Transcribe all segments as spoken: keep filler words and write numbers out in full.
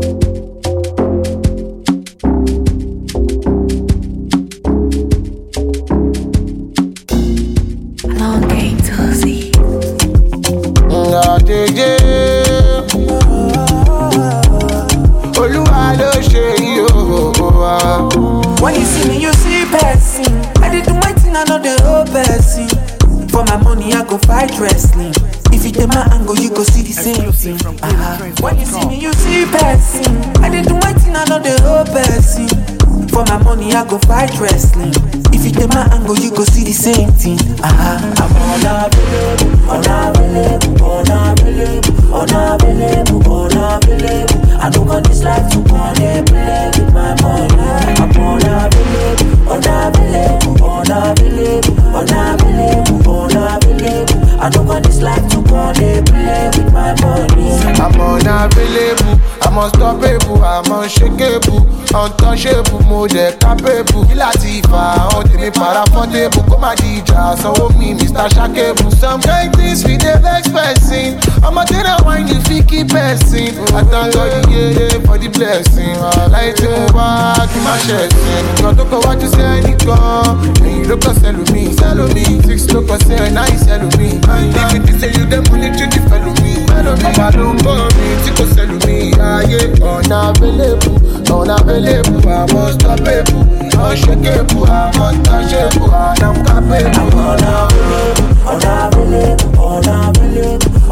When you see me, you see person. I did do my thing, I know the whole person. For my money, I go fight wrestling. If you take my angle, you go see the same thing. Uh-huh. When you see me, you see person. I did do my thing, I know the whole person. For my money, I go fight wrestling. If you take my angle, you go see the same thing. Uh-huh. I'm unavailable, unavailable, unavailable, unavailable, unavailable. I don't got this life to go and play with my money. I'm unavailable, unavailable, unavailable, unavailable, unavailable. I don't got this life to go and play with my money. I'm unavailable, I'm unstoppable, I'm unshakable, untouchable, more than capable. Ilatifa, on the paraportable, come a D J, so me, Mister Shakable. Some kind things we dey vex person. I'm a dinner wine, you feel keep person. I thank God, yeah, yeah, for the blessing. I like to move back in my chest. God, look at what you say, Nico. And you look at sell me, sell me. Six look at say, nice sell me. If you say you the money to the fellow me, I'm a don't bore me, Tico sell me. Ah, yeah, unavailable, unavailable, I'm unstoppable, unshakable, I'm untouchable, and I'm capable. I'm unavailable, unavailable,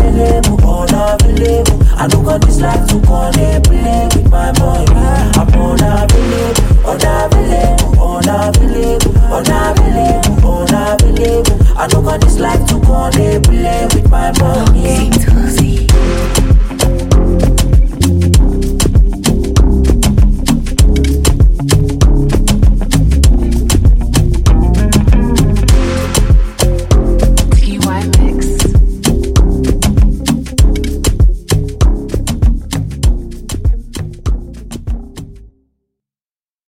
unavailable, unavailable. I don't got this life to go and play with my money. I'm